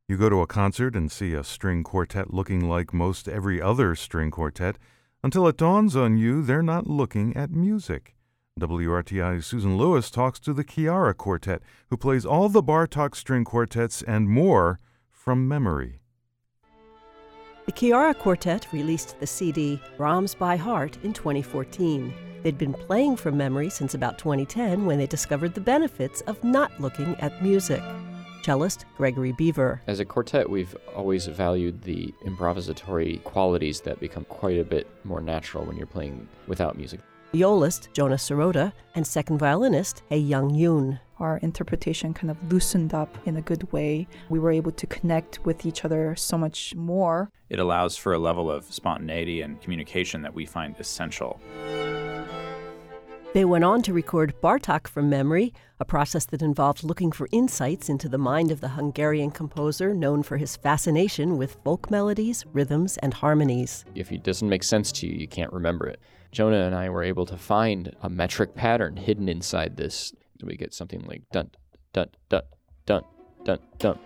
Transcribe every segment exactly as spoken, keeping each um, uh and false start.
You go to a concert and see a string quartet looking like most every other string quartet until it dawns on you they're not looking at music. W R T I's Susan Lewis talks to the Chiara Quartet, who plays all the Bartók string quartets and more from memory. The Chiara Quartet released the C D Brahms by Heart in twenty fourteen. They'd been playing from memory since about twenty ten when they discovered the benefits of not looking at music. Cellist Gregory Beaver. As a quartet, we've always valued the improvisatory qualities that become quite a bit more natural when you're playing without music. Violist Jonah Sirota and second violinist Hae Young Yoon. Our interpretation kind of loosened up in a good way. We were able to connect with each other so much more. It allows for a level of spontaneity and communication that we find essential. They went on to record Bartók from memory, a process that involved looking for insights into the mind of the Hungarian composer known for his fascination with folk melodies, rhythms, and harmonies. If it doesn't make sense to you, you can't remember it. Jonah and I were able to find a metric pattern hidden inside this. We get something like dun, dun, dun, dun, dun, dun.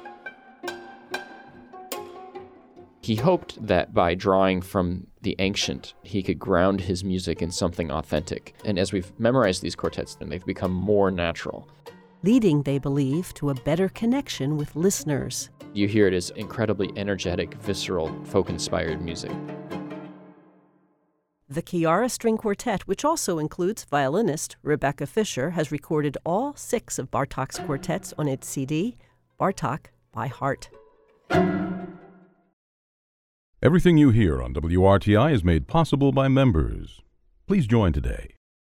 He hoped that by drawing from the ancient, he could ground his music in something authentic. And as we've memorized these quartets, then they've become more natural. Leading, they believe, to a better connection with listeners. You hear it as incredibly energetic, visceral, folk-inspired music. The Chiara String Quartet, which also includes violinist Rebecca Fisher, has recorded all six of Bartók's quartets on its C D, Bartók by Heart. Everything you hear on W R T I is made possible by members. Please join today